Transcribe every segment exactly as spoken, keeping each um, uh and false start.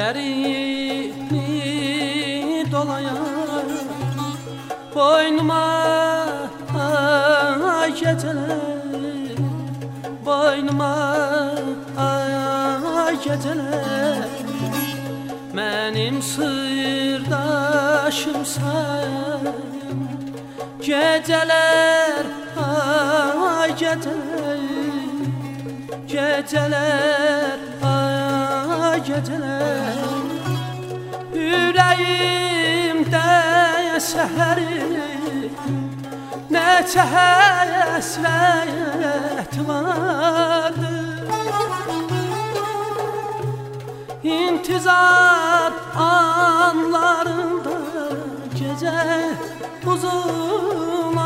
ellerini dolayan boynuma ay geceler, boynuma ay geceler, benim sırdaşımsan geceler ay geceler, geceler ay geceler, yüreğimde seherim neçe həsrət vardı, intizar anlarında gece uzun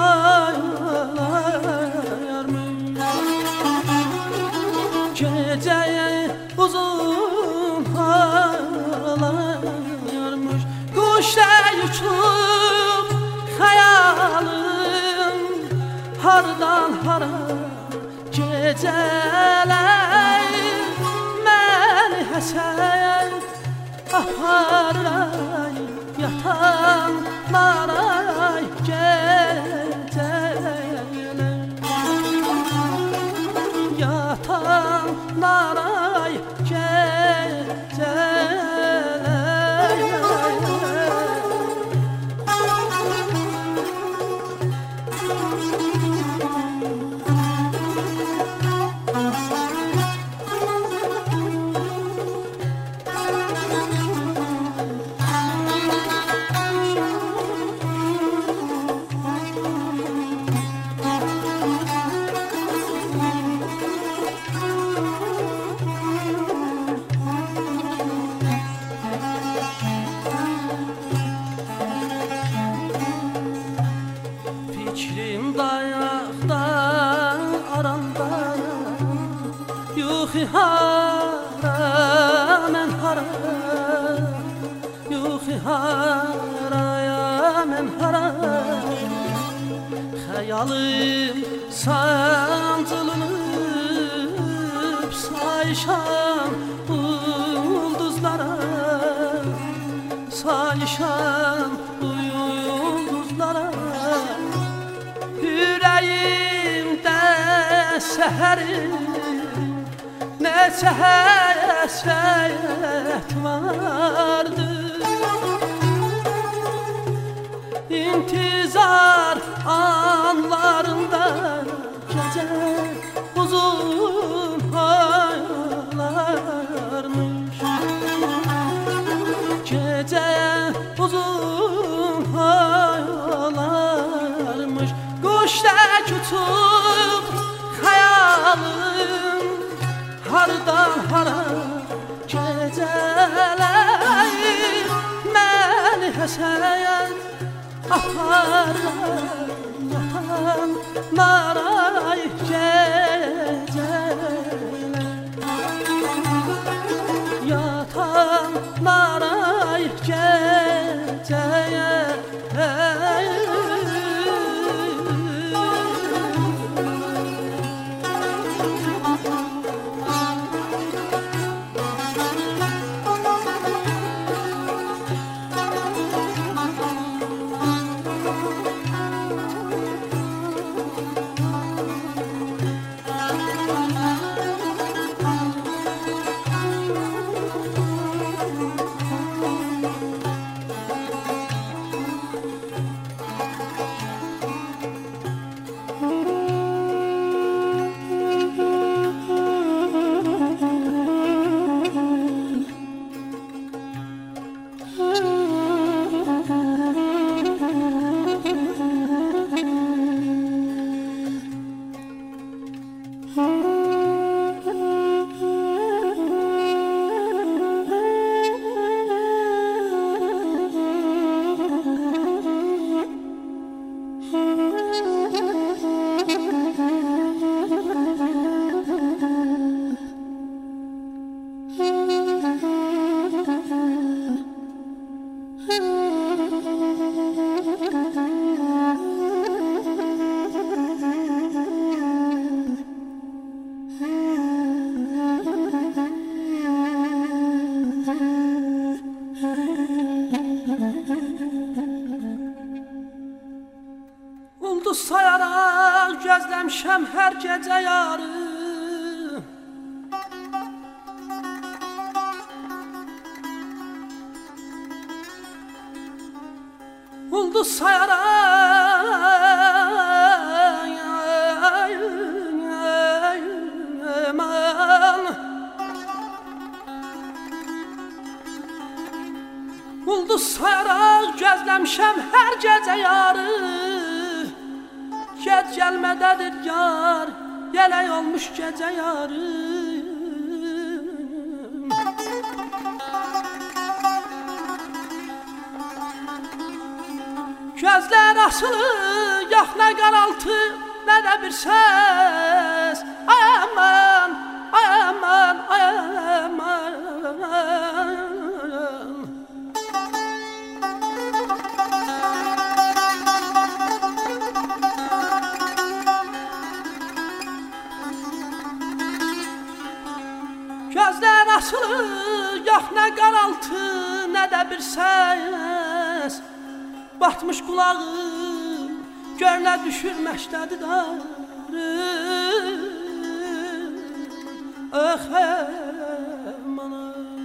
ayarmış, gece uzun ayarmış, kuşlar uçup hayalım hardan hara geceler məni həsən aparay yatanlara geceler, yatanlara geceler. Fikrim dayaqda aranda, yuxi hara mən hara, yuxi haraya mən hara, xəyalım sancılınıb sayışan ulduzlara, sayışan ulduzlara, yüreğimde seherim neçe həsrət vardı, intizar anlarında gece uzun ayarlarmış, gece uzun ayarlarmış, kuşlar uçup hayalım hardan hara geceler məni həsən aparar yatanlara geceler, yatanlara geceler. Ulduz sayaraq gözləmişəm hər gecə yarı. Ulduz sayaraq Ulduz sayaraq gözləmişəm hər gecə yarı. Gec gəlmədədir yar, yələk olmuş gecə yarı. Gözlər asılı, yox nə qaraltı, nə də bir səs. Ay aman, ay aman, ay aman. Gözlər asılı, yox nə qaraltı, nə də bir səs. Batmış qulağım, gör nə düşürməkdədi darı. Ax əmana.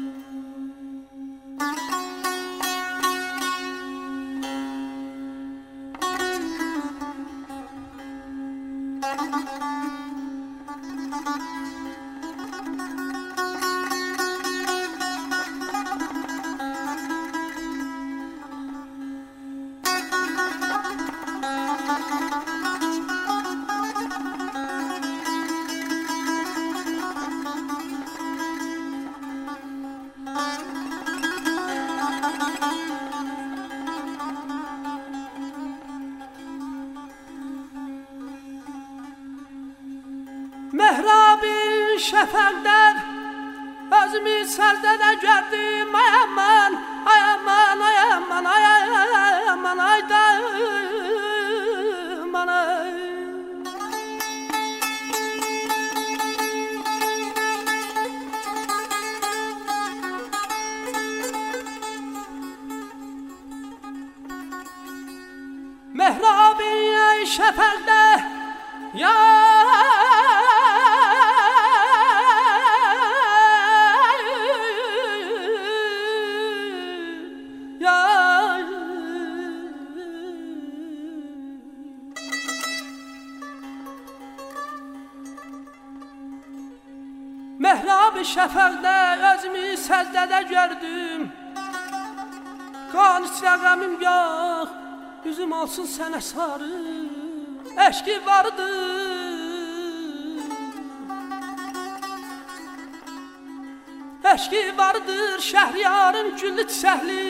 Mehrab-ı şəfəqdən özümü səzdədə gördüm. Ay aman, ay aman, ay aman, ay aman, ay aman, ay. Mehrab-ı şəfəqdə ya Mehrab-ı şəfəqdə özümü səzdədə gördüm. Qan içrə qəmim yox, üzüm olsun sənə sarı. Eşki vardı, eşki vardır şəhriyarın güllü çiçəkli.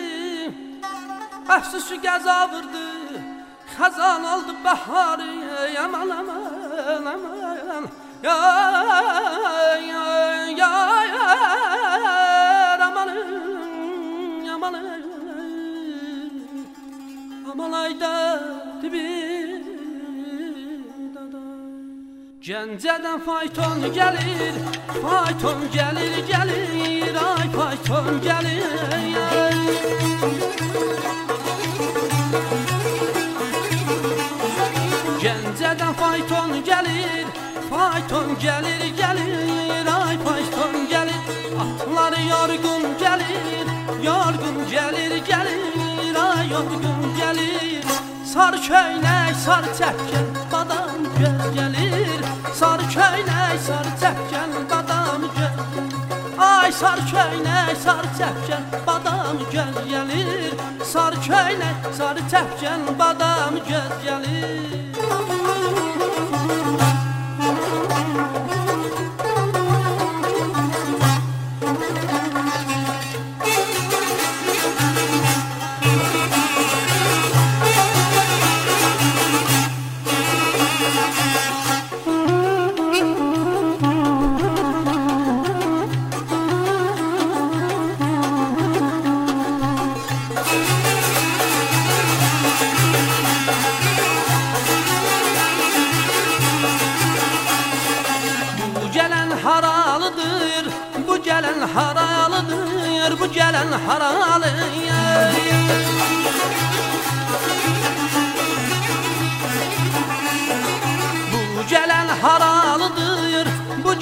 Əfsusu qəzavırdı, xəzan oldu bəharı. Aman aman aman, ya ya ya aman aman aman ayda dibi. Gəncədən fayton gəlir, fayton gəlir, gəlir, ay fayton gəlir. Gəncədən fayton gəlir, fayton gəlir, gəlir, ay fayton gəlir. Atları yorgun gəlir, yorgun gəlir, gəlir, ay yorgun gəlir. Sarı köynək, sarı çəpkən, badam göz gəlir. Sarı köynək, sarı çəpkən, badam göz gəlir. Ay sarı köynək, sarı çəpkən, badam göz gəlir. Sarı köynək, sarı çəpkən, badam göz gəlir. Bu gelen haralıdır, bu gelen haralı.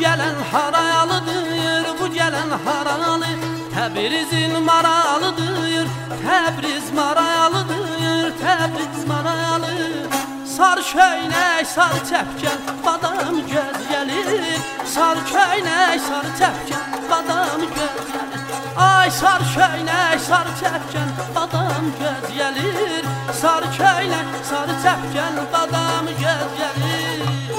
gelen harayalıdır, bu gelen haralı Təbrizin maralıdır, Təbriz maralıdır, Təbriz maralı Sar köynək, sar çəpkən, badam göz gəlir Sar köynək, sar çəpkən, badam göz gəlir Ay sar köynək, sar çəpkən, badam göz gəlir Sar köynək, sar çəpkən, badam göz gəlir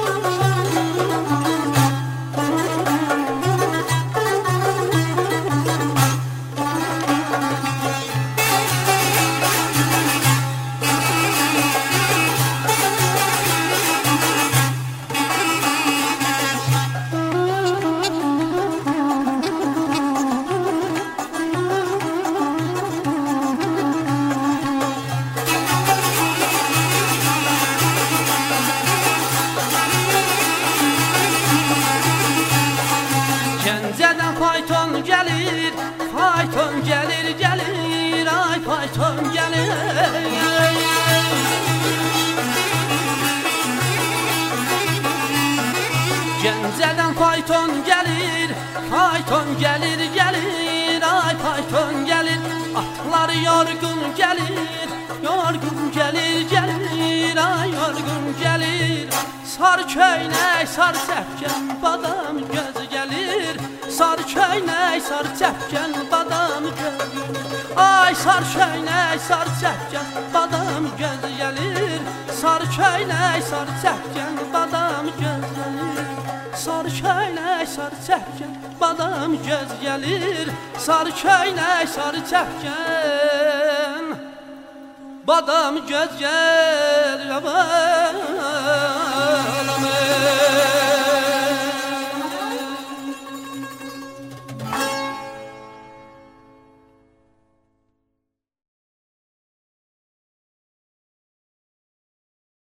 Gəncədən fayton gəlir, fayton gəlir, gəlir, ay fayton gəlir Gəncədən fayton gəlir, fayton gəlir, gəlir, ay fayton gəlir Atlar yorgun gəlir, yorgun gəlir, gəlir, ay yorgun gəlir Sar köynək, sar çəpkən, badam göz gəlir Sar köynək, sar çəpkən, badam göz gəlir Ay sar köynək, sar çəpkən, badam göz gəlir Sar köynək, sar çəpkən, badam göz gəlir Sar köynək, sar çəpkən, badam göz gəlir Sar köynək, sar çəpkən, badam göz gəlir